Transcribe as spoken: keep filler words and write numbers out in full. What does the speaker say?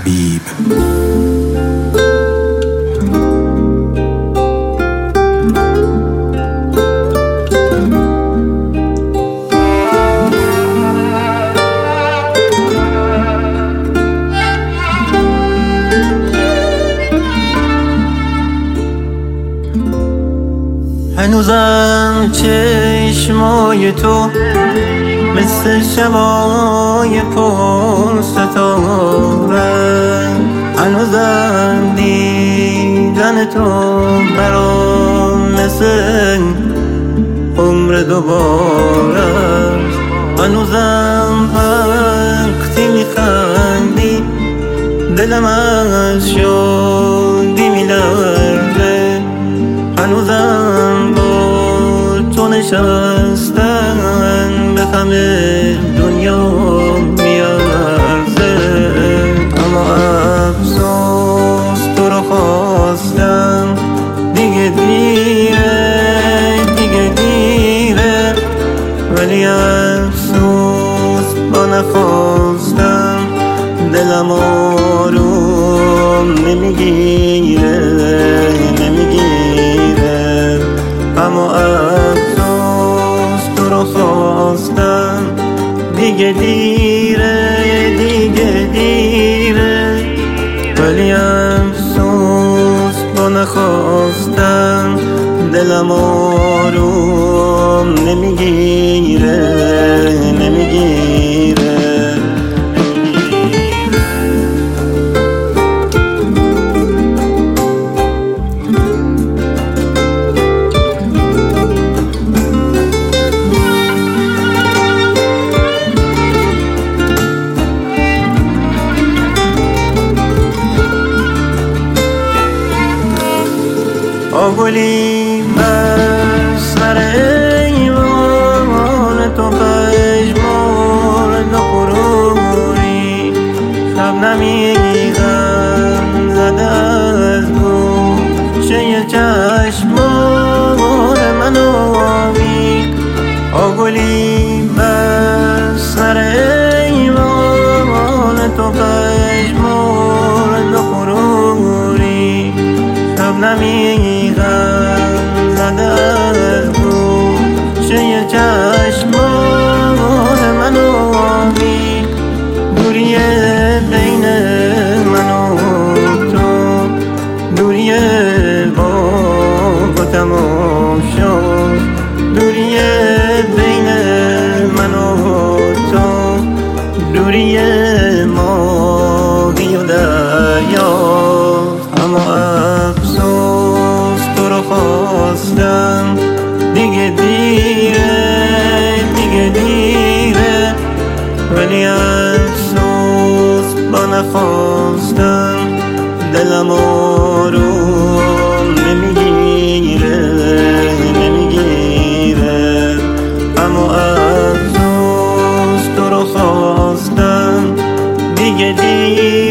طبیب. هنوزم چشمای تو مثل شبای پر ستارن، هنوزم دیدن تو برام مثل عمر دوباره، هنوزم وقتی میخندی دلم از شادی میلرزه، هنوزم با تو نشستن به همه دنیا میارزه. اما افسوس تو رو خواستم، دیگه دیره دیگه دیره، ولی افسوس با نخواستم دلم آروم نمیگیره نمیگیره. اما افسوس تو رو خواستم، دیگه دیره دیگه دیره، ولی افسوس با نخواستم دلم آروم نمیگیره نمیگیره. آگلی بر سر ایوان تو پژمرد و غروری، شبنمی غم زده از گوشه چشمان من آبی. آگلی بر سر ایوان تو پژمرد و غروری، شبنمی غم زده از گوشه چشمان من آبی. دوری بین من و تو، دوری باغ و تمام شد، دوری بین من و تو، دوری ماهی و دریا. اما افسوس تو رو خواستم، دیگه دیره دیگه دیره، ولی افسوس با نخواستم دلم آروم نمیگیره نمیگیره. اما افسوس تو رو خواستم، دیگه دیره